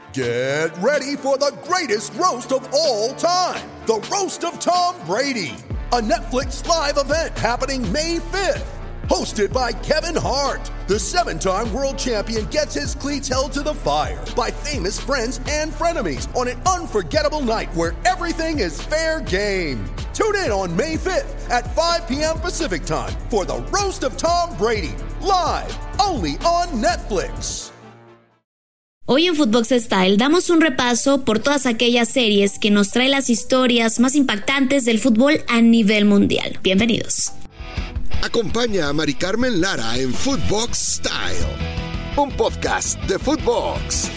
Get ready for the greatest roast of all time, the Roast of Tom Brady, a Netflix live event happening May 5th. Hosted by Kevin Hart, the 7-time world champion gets his cleats held to the fire by famous friends and frenemies on an unforgettable night where everything is fair game. Tune in on May 5th at 5 p.m. Pacific Time for the Roast of Tom Brady, live only on Netflix. Hoy en Footbox Style damos un repaso por todas aquellas series que nos traen las historias más impactantes del fútbol a nivel mundial. Bienvenidos. Acompaña a Mari Carmen Lara en Footbox Style, un podcast de Footbox.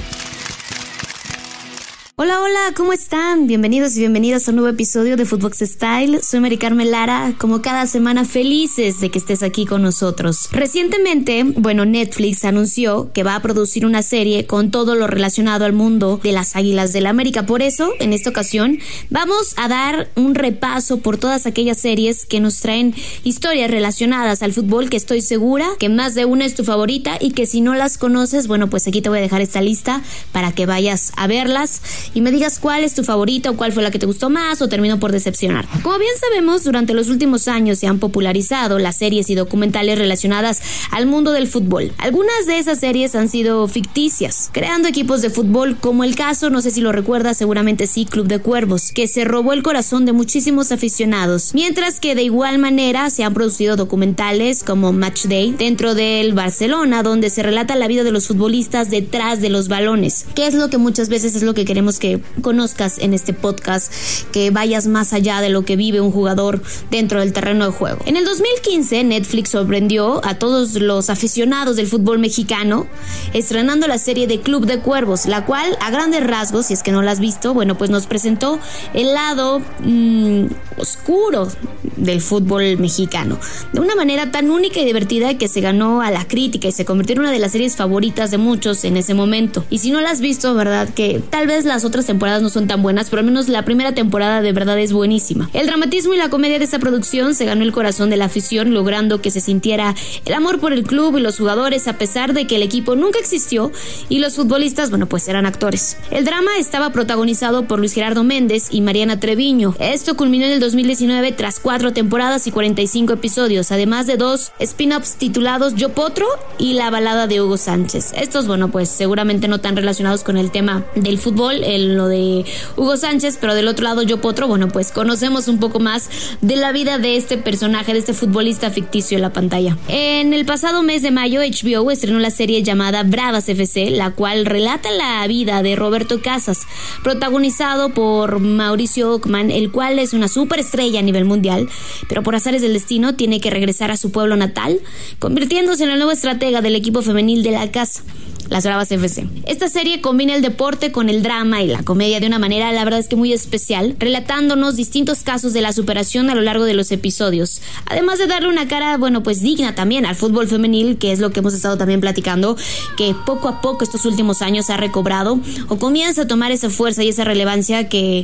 Hola, ¿cómo están? Bienvenidos y bienvenidas a un nuevo episodio de Footbox Style. Soy Mari Carmen Lara, como cada semana felices de que estés aquí con nosotros. Recientemente, Netflix anunció que va a producir una serie con todo lo relacionado al mundo de las Águilas del América. Por eso, en esta ocasión, vamos a dar un repaso por todas aquellas series que nos traen historias relacionadas al fútbol, que estoy segura que más de una es tu favorita y que si no las conoces, pues aquí te voy a dejar esta lista para que vayas a verlas y me digas cuál es tu favorita o cuál fue la que te gustó más o terminó por decepcionar. Como bien sabemos, durante los últimos años se han popularizado las series y documentales relacionadas al mundo del fútbol. Algunas de esas series han sido ficticias, creando equipos de fútbol, como el caso, no sé si lo recuerdas, seguramente sí, Club de Cuervos, que se robó el corazón de muchísimos aficionados, mientras que de igual manera se han producido documentales como Match Day dentro del Barcelona, donde se relata la vida de los futbolistas detrás de los balones, que es lo que muchas veces es lo que queremos que conozcas en este podcast, que vayas más allá de lo que vive un jugador dentro del terreno de juego. En el 2015, Netflix sorprendió a todos los aficionados del fútbol mexicano estrenando la serie de Club de Cuervos, la cual, a grandes rasgos, si es que no la has visto, pues nos presentó el lado oscuro del fútbol mexicano, de una manera tan única y divertida que se ganó a la crítica y se convirtió en una de las series favoritas de muchos en ese momento. Y si no la has visto, verdad que tal vez las otras temporadas no son tan buenas, pero al menos la primera temporada de verdad es buenísima. El dramatismo y la comedia de esta producción se ganó el corazón de la afición, logrando que se sintiera el amor por el club y los jugadores, a pesar de que el equipo nunca existió y los futbolistas, eran actores. El drama estaba protagonizado por Luis Gerardo Méndez y Mariana Treviño. Esto culminó en el 2019 tras 4 temporadas y 45 episodios, además de 2 spin-offs titulados Yo Potro y La balada de Hugo Sánchez. Estos, seguramente no tan relacionados con el tema del fútbol, lo de Hugo Sánchez, pero del otro lado Yo Potro, conocemos un poco más de la vida de este personaje, de este futbolista ficticio en la pantalla. En el pasado mes de mayo, HBO estrenó la serie llamada Bravas FC, la cual relata la vida de Roberto Casas, protagonizado por Mauricio Ockman, el cual es una superestrella a nivel mundial, pero por azares del destino tiene que regresar a su pueblo natal, convirtiéndose en el nuevo estratega del equipo femenil de la casa, las Bravas FC. Esta serie combina el deporte con el drama y la comedia de una manera, la verdad es que muy especial, relatándonos distintos casos de la superación a lo largo de los episodios, además de darle una cara, digna también al fútbol femenil, que es lo que hemos estado también platicando, que poco a poco estos últimos años ha recobrado o comienza a tomar esa fuerza y esa relevancia que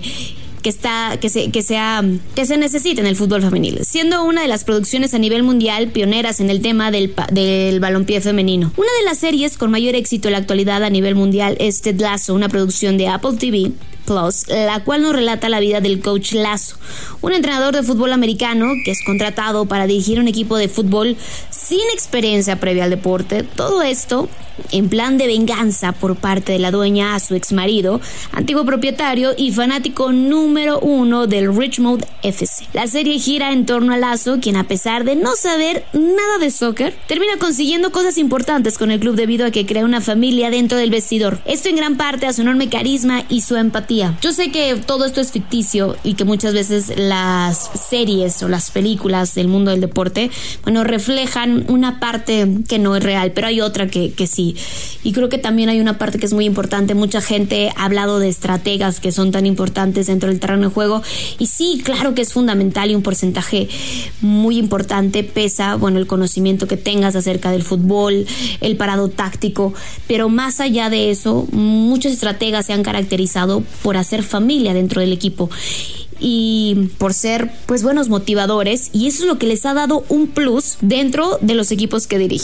se necesita en el fútbol femenil, siendo una de las producciones a nivel mundial pioneras en el tema del balompié femenino. Una de las series con mayor éxito en la actualidad a nivel mundial es Ted Lasso, una producción de Apple TV Plus, la cual nos relata la vida del coach Lasso, un entrenador de fútbol americano que es contratado para dirigir un equipo de fútbol sin experiencia previa al deporte. Todo esto en plan de venganza por parte de la dueña a su exmarido, antiguo propietario y fanático número 1 del Richmond FC. La serie gira en torno a Lasso, quien, a pesar de no saber nada de soccer, termina consiguiendo cosas importantes con el club debido a que crea una familia dentro del vestidor. Esto en gran parte a su enorme carisma y su empatía. Yo sé que todo esto es ficticio y que muchas veces las series o las películas del mundo del deporte, reflejan una parte que no es real, pero hay otra que sí. Y creo que también hay una parte que es muy importante. Mucha gente ha hablado de estrategas que son tan importantes dentro del terreno de juego, y sí, claro que es fundamental y un porcentaje muy importante pesa, el conocimiento que tengas acerca del fútbol, el parado táctico, pero más allá de eso, muchos estrategas se han caracterizado por hacer familia dentro del equipo y por ser buenos motivadores, y eso es lo que les ha dado un plus dentro de los equipos que dirigen.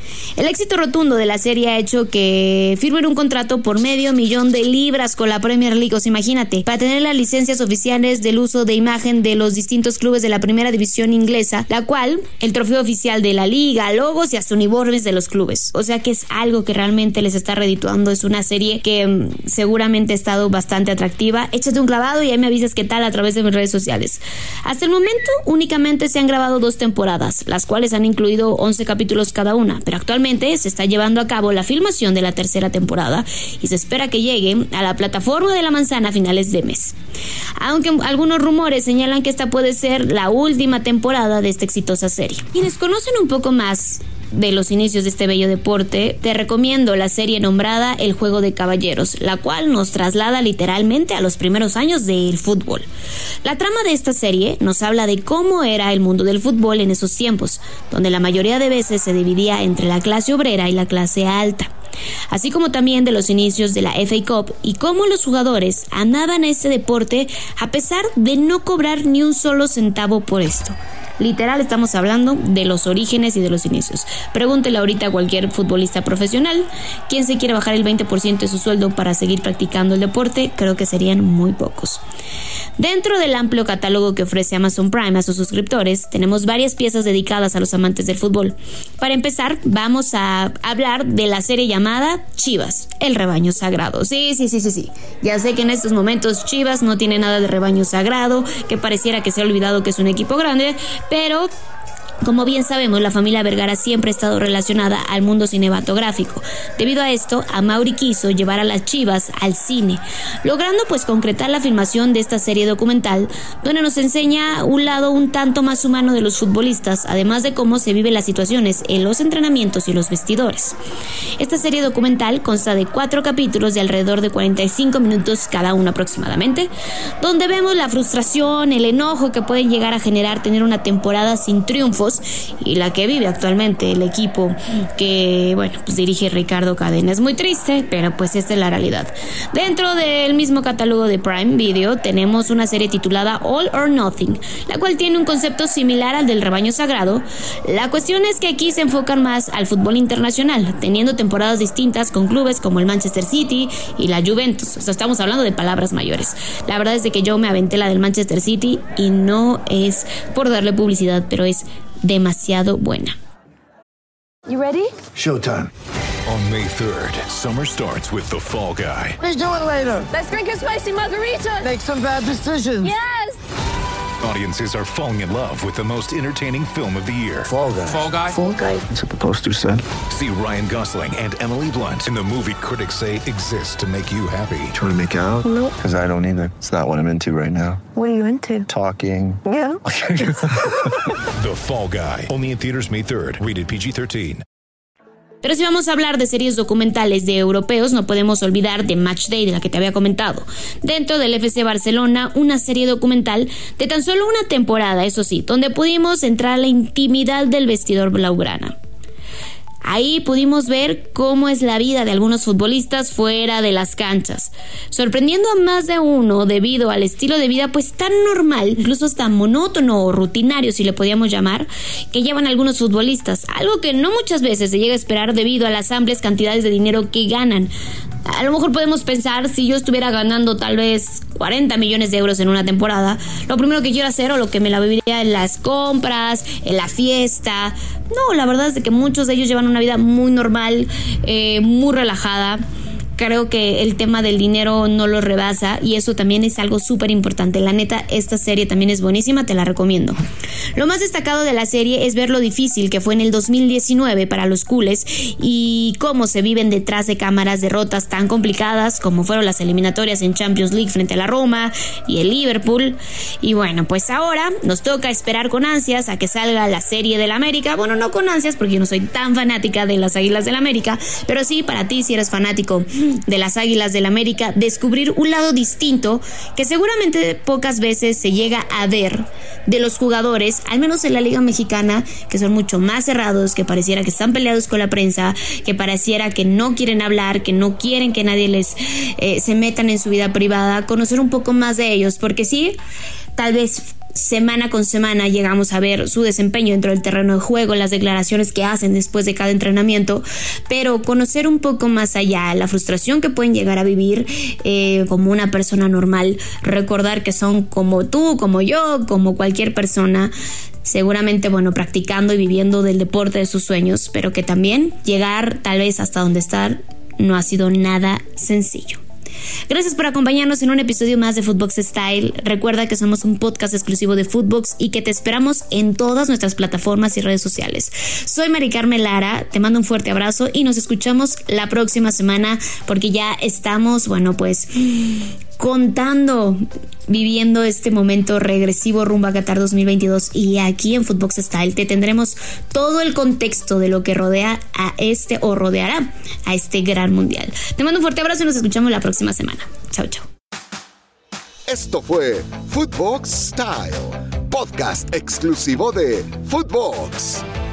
El éxito rotundo de la serie ha hecho que firmen un contrato por $500,000 con la Premier League, o sea, imagínate, para tener las licencias oficiales del uso de imagen de los distintos clubes de la primera división inglesa, la cual, el trofeo oficial de la liga, logos y hasta uniformes de los clubes. O sea que es algo que realmente les está redituando. Es una serie que seguramente ha estado bastante atractiva. Échate un clavado y ahí me avisas qué tal a través de mis redes sociales. Hasta el momento únicamente se han grabado 2 temporadas, las cuales han incluido 11 capítulos cada una, pero actualmente se está llevando a cabo la filmación de la tercera temporada y se espera que llegue a la plataforma de la manzana a finales de mes. Aunque algunos rumores señalan que esta puede ser la última temporada de esta exitosa serie. Quienes conocen un poco más de los inicios de este bello deporte, te recomiendo la serie nombrada El Juego de Caballeros, la cual nos traslada literalmente a los primeros años del fútbol. La trama de esta serie nos habla de cómo era el mundo del fútbol en esos tiempos, donde la mayoría de veces se dividía entre la clase obrera y la clase alta, así como también de los inicios de la FA Cup y cómo los jugadores amaban a este deporte a pesar de no cobrar ni un solo centavo por esto. Literal, estamos hablando de los orígenes y de los inicios. Pregúntele ahorita a cualquier futbolista profesional quién se quiere bajar el 20% de su sueldo para seguir practicando el deporte. Creo que serían muy pocos. Dentro del amplio catálogo que ofrece Amazon Prime a sus suscriptores, tenemos varias piezas dedicadas a los amantes del fútbol. Para empezar, vamos a hablar de la serie llamada Chivas, el rebaño sagrado. Sí. Ya sé que en estos momentos Chivas no tiene nada de rebaño sagrado, que pareciera que se ha olvidado que es un equipo grande, pero como bien sabemos, la familia Vergara siempre ha estado relacionada al mundo cinematográfico. Debido a esto, Amaury quiso llevar a las Chivas al cine, logrando pues concretar la filmación de esta serie documental, donde nos enseña un lado un tanto más humano de los futbolistas, además de cómo se viven las situaciones en los entrenamientos y los vestidores. Esta serie documental consta de 4 capítulos de alrededor de 45 minutos cada uno aproximadamente, donde vemos la frustración, el enojo que pueden llegar a generar tener una temporada sin triunfos y la que vive actualmente el equipo que, pues dirige Ricardo Cadena. Es muy triste, pero pues esta es la realidad. Dentro del mismo catálogo de Prime Video tenemos una serie titulada All or Nothing, la cual tiene un concepto similar al del rebaño sagrado. La cuestión es que aquí se enfocan más al fútbol internacional, teniendo temporadas distintas con clubes como el Manchester City y la Juventus. O sea, estamos hablando de palabras mayores. La verdad es de que yo me aventé la del Manchester City y no es por darle publicidad, pero es demasiado buena. You ready? Showtime. On May 3rd, summer starts with The Fall Guy. Let's do it later. Let's drink a spicy margarita. Make some bad decisions. Yes. Audiences are falling in love with the most entertaining film of the year. Fall Guy. Fall Guy? Fall Guy. That's what the poster said. See Ryan Gosling and Emily Blunt in the movie critics say exists to make you happy. Trying to make it out? Nope. Because I don't either. It's not what I'm into right now. What are you into? Talking. Yeah. The Fall Guy. Only in theaters May 3rd. Rated PG-13. Pero si vamos a hablar de series documentales de europeos, no podemos olvidar de Match Day, de la que te había comentado. Dentro del FC Barcelona, una serie documental de tan solo una temporada, eso sí, donde pudimos entrar a la intimidad del vestidor blaugrana. Ahí pudimos ver cómo es la vida de algunos futbolistas fuera de las canchas, sorprendiendo a más de uno debido al estilo de vida pues tan normal, incluso hasta monótono o rutinario si le podíamos llamar, que llevan algunos futbolistas, algo que no muchas veces se llega a esperar debido a las amplias cantidades de dinero que ganan. A lo mejor podemos pensar, si yo estuviera ganando tal vez 40 millones de euros en una temporada, lo primero que quiero hacer o lo que me la viviría en las compras, en la fiesta. No, la verdad es que muchos de ellos llevan una vida muy normal, muy relajada. Creo que el tema del dinero no lo rebasa y eso también es algo súper importante. La neta, esta serie también es buenísima, te la recomiendo. Lo más destacado de la serie es ver lo difícil que fue en el 2019 para los culés y cómo se viven detrás de cámaras derrotas tan complicadas como fueron las eliminatorias en Champions League frente a la Roma y el Liverpool. Y bueno, pues ahora nos toca esperar con ansias a que salga la serie del América. Bueno, no con ansias porque yo no soy tan fanática de las Águilas del América, pero sí para ti, si eres fanático de las Águilas del América, descubrir un lado distinto que seguramente pocas veces se llega a ver de los jugadores, al menos en la Liga Mexicana, que son mucho más cerrados, que pareciera que están peleados con la prensa, que pareciera que no quieren hablar, que no quieren que nadie les se metan en su vida privada. Conocer un poco más de ellos, porque sí, tal vez semana con semana llegamos a ver su desempeño dentro del terreno de juego, las declaraciones que hacen después de cada entrenamiento, pero conocer un poco más allá la frustración que pueden llegar a vivir como una persona normal, recordar que son como tú, como yo, como cualquier persona, seguramente, practicando y viviendo del deporte de sus sueños, pero que también llegar tal vez hasta donde estar no ha sido nada sencillo. Gracias por acompañarnos en un episodio más de Footbox Style. Recuerda que somos un podcast exclusivo de Footbox y que te esperamos en todas nuestras plataformas y redes sociales. Soy Mari Carmen Lara, te mando un fuerte abrazo y nos escuchamos la próxima semana porque ya estamos, viviendo este momento regresivo rumbo a Qatar 2022 y aquí en Footbox Style te tendremos todo el contexto de lo que rodeará a este gran mundial. Te mando un fuerte abrazo y nos escuchamos la próxima semana. Chao, chao. Esto fue Footbox Style, podcast exclusivo de Footbox.